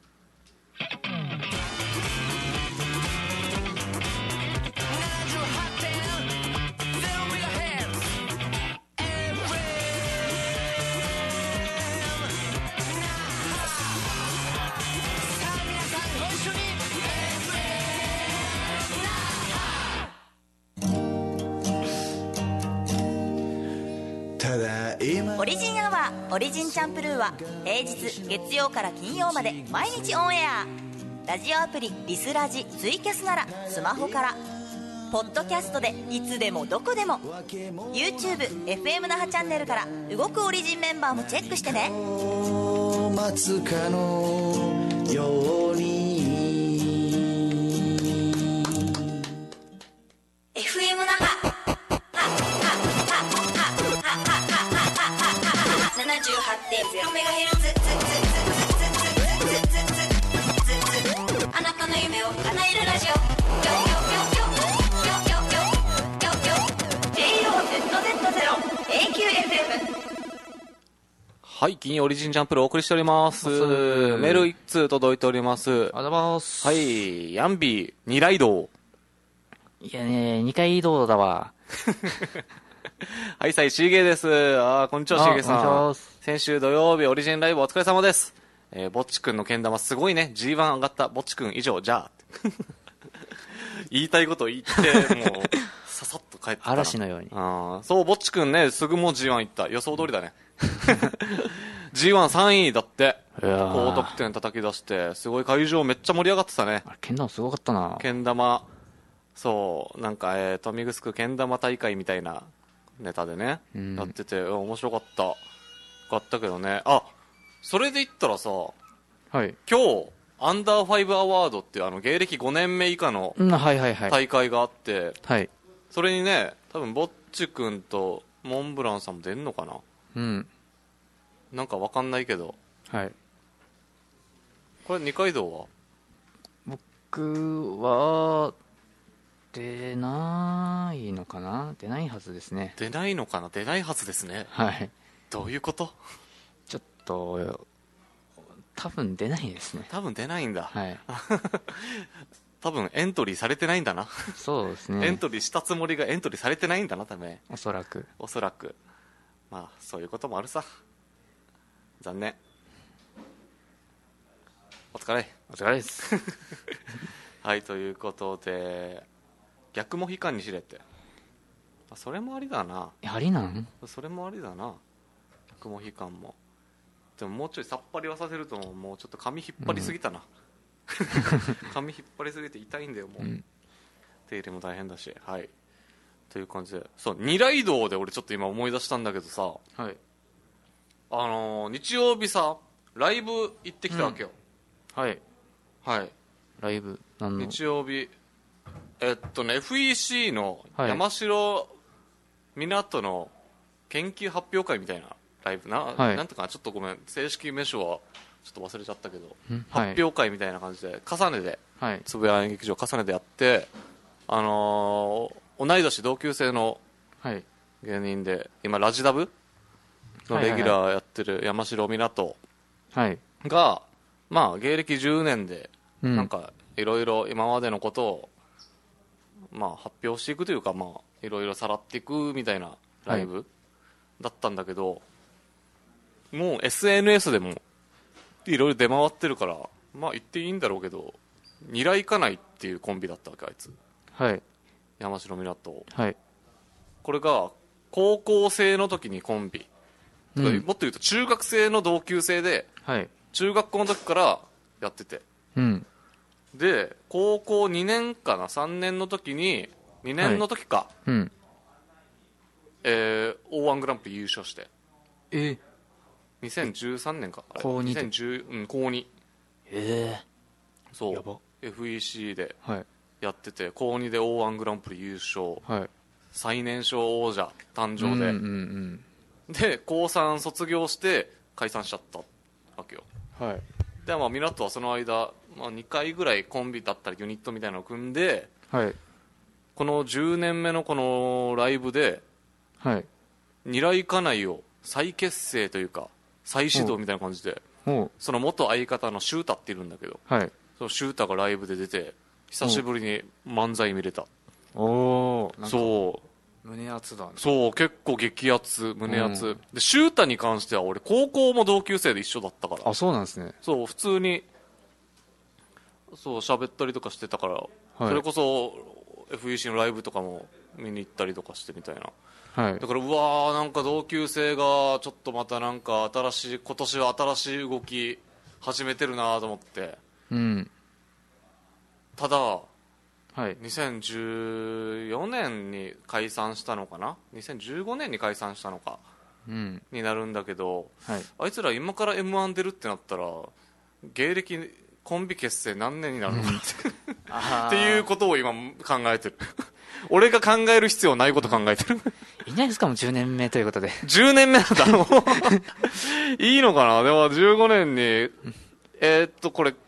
オリジンアワーオリジンチャンプルーは平日月曜から金曜まで毎日オンエア。ラジオアプリリスラジツイキャスならスマホから、ポッドキャストでいつでもどこでも YouTube、FM 那覇チャンネルから動くオリジンメンバーもチェックしてね。待つかのように FM 那覇 78.0MHz、 あなたの夢を叶えるラジオ、JOZZ0AQFM。 はい、金曜オリジンジャンプルをお送りしております。メール1通届いております。 ありがとうございます。 はい、ヤンビー2来道。 いやね、2回移動だわ。 はい、シーゲーです。こんにちは、シーゲーさん。先週土曜日オリジンライブお疲れ様です。ぼっちくんのけん玉すごいね。G1 上がったぼっちくん以上、じゃあ。言いたいこと言って、もう、ささっと帰ってた。 嵐のように。 そう、ぼっちくんね、すぐもう G1 行った。予想通りだね。G13 位だって。高得点叩き出して、すごい会場めっちゃ盛り上がってたね。 けん玉すごかったな。 けん玉、そう、なんか、豊見城けん玉大会みたいなネタでね、やってて、面白かった。かったけどね。あ、それで言ったらさ、 はい、 今日、アンダー5アワードっていう芸歴5年目以下の大会があって、 はい、 それにね、多分ぼっちくんとモンブランさんも出んのかな。なんかわかんないけど。 はい。 これ二階堂は？ 僕は出ないのかな。出ないはずですね。 出ないのかな。出ないはずですね。 はい。 どういうこと？ ちょっと多分出ないですね。 多分出ないんだ。 はい。 多分エントリーされてないんだな。 そうですね。 エントリーしたつもりがエントリーされてないんだな、多分。 おそらく。 まあそういうこともあるさ。残念。お疲れです。 はい、ということで、逆も悲観にしれって。それもありだな。 ありなん？ それもありだな。逆も悲観も。でももうちょいさっぱりはさせると、もうちょっと髪引っ張りすぎたな。髪引っ張りすぎて痛いんだよ、もう。手入れも大変だし。はい。という感じで。そう、二来堂で俺ちょっと今思い出したんだけどさ。 はい。 日曜日さ、ライブ行ってきたわけよ。 はい。 はい。 ライブ何の？ 日曜日。FEC の山城港の研究発表会みたいなライブな、なんとかちょっとごめん、正式名称はちょっと忘れちゃったけど、発表会みたいな感じで、重ねで、つぶや演劇場重ねでやって、同い年同級生の芸人で、今ラジダブのレギュラーやってる山城湊はいが、まあ芸歴10年でなんかいろいろ今までのことをまあ発表していくというか、まあいろいろさらっていくみたいなライブだったんだけど、もう SNS でもいろいろ出回ってるから、まあ言っていいんだろうけど、ニライカナイっていうコンビだったわけ、あいつ。 はい。 山城湊。 はい。 これが高校生の時にコンビ、もっと言うと中学生の同級生で、 はい、 中学校の時からやってて、で高校2年かな3年の時に2年の時か、O1 グランプリ優勝して、2013年か、 高2で、 高2、そうやば FEC でやってて、高2で O1 グランプリ優勝、最年少王者誕生で、で高3卒業して解散しちゃったわけよ。でまあ湊はその間、まあ、2回ぐらいコンビだったりユニットみたいなのを組んで、この10年目のこのライブで、ニライカナイを再結成というか再始動みたいな感じで、その元相方のシュータっているんだけど、そのシュータがライブで出て久しぶりに漫才見れた。そう胸熱だね。 そう結構激アツ、胸熱、でシュータに関しては俺高校も同級生で一緒だったから。 あ、そうなんですね。 そう普通にそう喋ったりとかしてたから、それこそ FEC のライブとかも見に行ったりとかしてみたいな、だからうわーなんか同級生がちょっとまたなんか今年は新しい動き始めてるなと思って、ただ2014年に解散したのかな、2015年に解散したのか、になるんだけど、あいつら今から M1 出るってなったら芸歴コンビ結成何年になるのかっていうことを今考えてる俺が考える必要ないこと考えてるいないですかも、10年目ということで。 10年目なんだろういいのかな。でも15年にこれ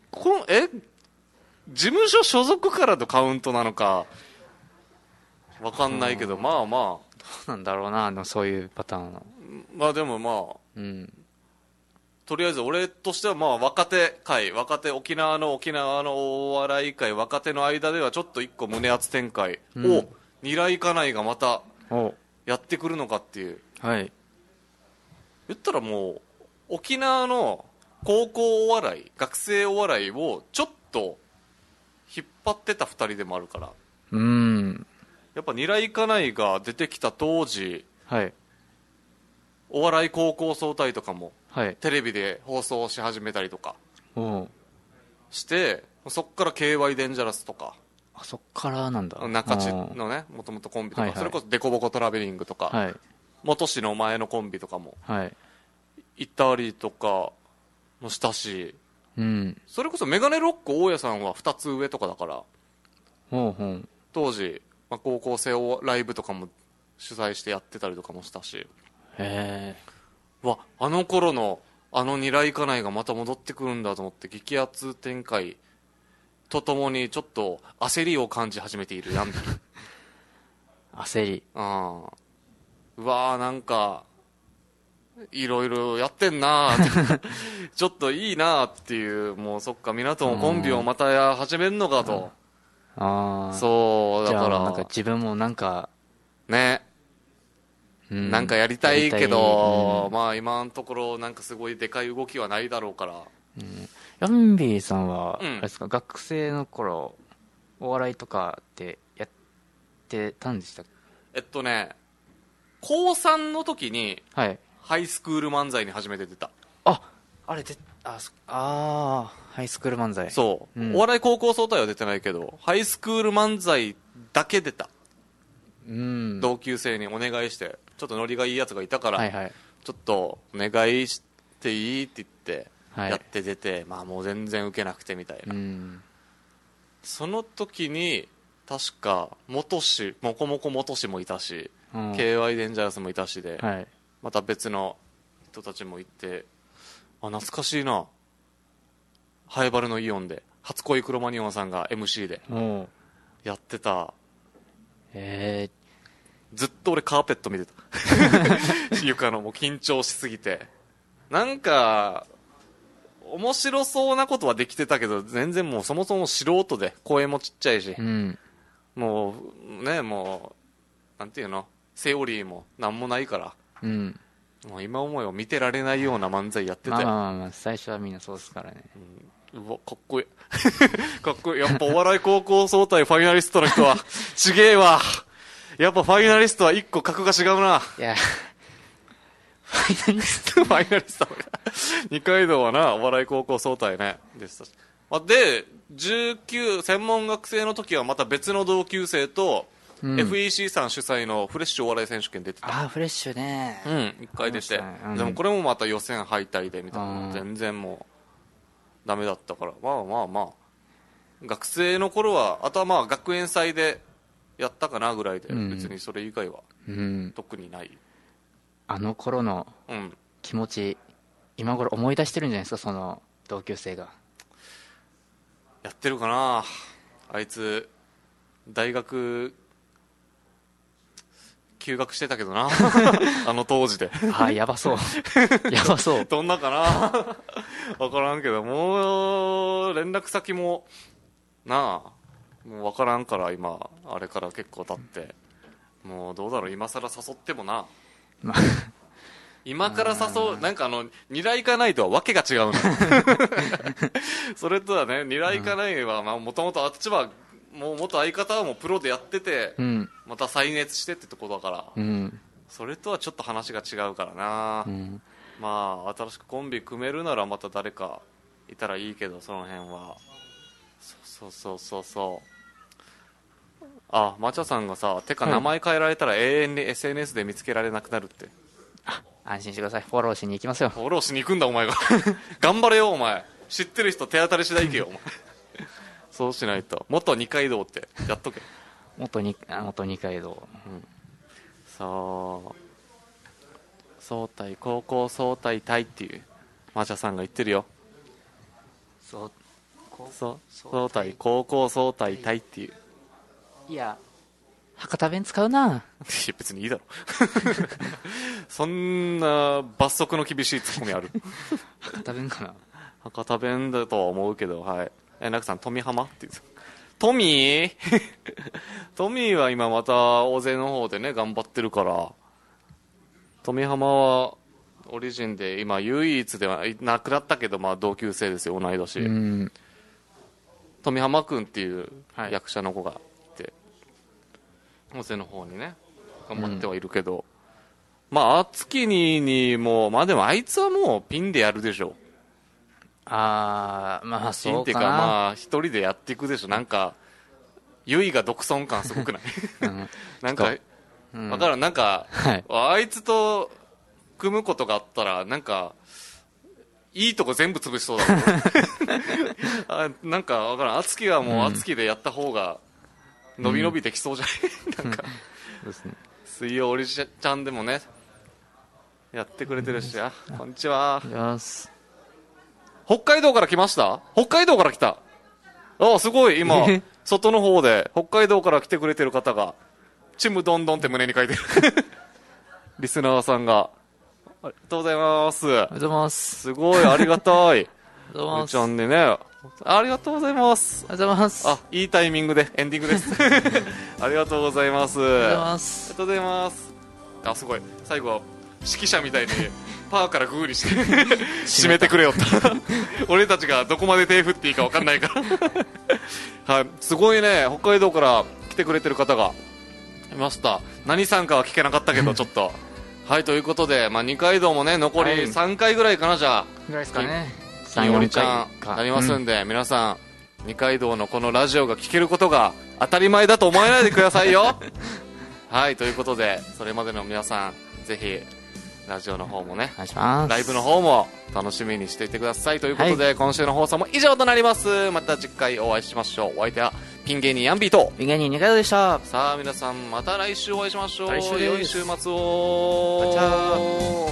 事務所所属からのカウントなのかわかんないけど、まあまあどうなんだろうな、そういうパターンは。 まあでもまあ、とりあえず俺としてはまあ若手沖縄のお笑い界若手の間ではちょっと一個胸熱展開をニライカナイがまたやってくるのかっていう、言ったらもう沖縄の高校お笑い学生お笑いをちょっと引っ張ってた2人でもあるから、やっぱニライカナイが出てきた当時、お笑い高校総体とかもテレビで放送し始めたりとかして、そっから KY デンジャラスとか、 そっからなんだ、 中地のねもともとコンビとか、それこそデコボコトラベリングとか、元氏の前のコンビとかも行ったりとかもしたし、それこそメガネロック大家さんは2つ上とかだから、当時、高校生ライブとかも主催してやってたりとかもしたし、あの頃のニライカナイがまた戻ってくるんだと思って、激アツ展開とともにちょっと焦りを感じ始めているヤンビー焦り、 うわーなんかいろいろやってんなーちょっといいなーっていう、もうそっか港もコンビをまた始めんのかと、そうだからなんか自分もなんかね、なんかやりたいけど、まあ今のところなんかすごいでかい動きはないだろうから、 ヤンビーさんは、あれですか、学生の頃お笑いとかってやってたんでしたっけ？ 高3の時に、ハイスクール漫才に初めて出た。 ハイスクール漫才。 そう、お笑い高校総体は出てないけどハイスクール漫才だけ出た。同級生にお願いして、ちょっとノリがいいやつがいたから、ちょっとお願いしていいって言ってやって出て、まあもう全然ウケなくてみたいな、その時に確かもこもこ元氏もいたし、KY デンジャラスもいたしで、また別の人たちもいて、懐かしいな、ハエバルのイオンで初恋クロマニオンさんが MC でやってた。 ずっと俺カーペット見てた床のもう緊張しすぎて、なんか面白そうなことはできてたけど、全然もうそもそも素人で声もちっちゃいし、うん、もうね、もうなんていうの、セオリーもなんもないから、うん、もう今思いを見てられないような漫才やってて、 まあ最初はみんなそうですからね、 うわかっこいいかっこいい。やっぱお笑い高校総体ファイナリストの人はちげえわ。やっぱファイナリストは一個格が違うな。いやファイナリストファイナリスト二階堂はな、お笑い高校総体ねでしたし、で19専門学生の時はまた別の同級生と、うん、FEC さん主催のフレッシュお笑い選手権出てた。 フレッシュね、 うん、一回出て、うん、でもこれもまた予選敗退でみたいな、全然もうダメだったから、まあ学生の頃は、あとはまあ学園祭でやったかなぐらいで、別にそれ以外は特にない、 あの頃の気持ち、今頃思い出してるんじゃないですか、その同級生が。 やってるかな。あいつ大学休学してたけどなあの当時でやばそうやばそうどんなかな分からんけど、もう連絡先もなあ、もう分からんから、今あれから結構経って、もうどうだろう、今更誘ってもな今から誘う、なんかニライカナイとはわけが違うのそれとはね、ニライカナイはもともとあっちはもう元相方はもうプロでやってて、うん、また再熱してってとこだから、うん、それとはちょっと話が違うからな、うん、まあ新しくコンビ組めるならまた誰かいたらいいけど、その辺はそうマチャさんがさ、てか名前変えられたら永遠に SNS で見つけられなくなるって。 安心してください、フォローしに行きますよ。 フォローしに行くんだお前が頑張れよお前、知ってる人手当たり次第行けよお前そうしないと。元二階堂ってやっとけ元二階堂、うん、 総体高校総体隊っていうマチャさんが言ってるよ。総体高校総体隊っていう。 いや博多弁使うな。いや別にいいだろそんな罰則の厳しいツッコミある博多弁かな。 博多弁だとは思うけど、はい。なくさん富浜って言う。トミーは今また大勢の方でね頑張ってるから、富浜はオリジンで今唯一ではなくなったけど、まあ同級生ですよ、同い年。富浜くんっていう役者の子がいて、大勢の方にね頑張ってはいるけど、まあ月にもまあでもあいつはもうピンでやるでしょ。 まあそうかな。ピンっていうかまあ一人でやっていくでしょ。なんかゆいが独尊感すごくない、なんか分からん、なんか、はい、あいつと組むことがあったらなんかいいとこ全部潰しそうだもんなんか分からん、敦貴はもう敦貴でやった方が伸び伸びできそうじゃない、なんか水曜オリジちゃんでもねやってくれてるし、こんにちは。北海道から来ました。北海道から来た。すごい、今外の方で北海道から来てくれてる方がちむどんどんって胸に書いてるリスナーさんが、ありがとうございます。 ありがとうございます。 すごいありがたい。 ありがとうございます。 ちゃんでね、ありがとうございます。 ありがとうございます。 いいタイミングでエンディングですありがとうございます。 ありがとうございます。 ありがとうございます。すごい、最後は指揮者みたいにパーからグーにして締めてくれよって俺たちがどこまで手振っていいか分かんないからはい、すごいね、北海道から来てくれてる方がいました。何さんかは聞けなかったけどちょっとはい、ということで、二階堂もね残り3回ぐらいかな、じゃあぐらいですかね、 金折ちゃんなりますんで、皆さん二階堂のこのラジオが聞けることが当たり前だと思えないでくださいよはい、ということでそれまでの皆さんぜひラジオの方もね、 お願いします。 ライブの方も楽しみにしていてくださいということで、今週の放送も以上となります。また次回お会いしましょう。お相手はピン芸人ヤンビーとピン芸人二階堂でした。 さあ皆さんまた来週お会いしましょう。 来週です。 良い週末を。 あちゃー。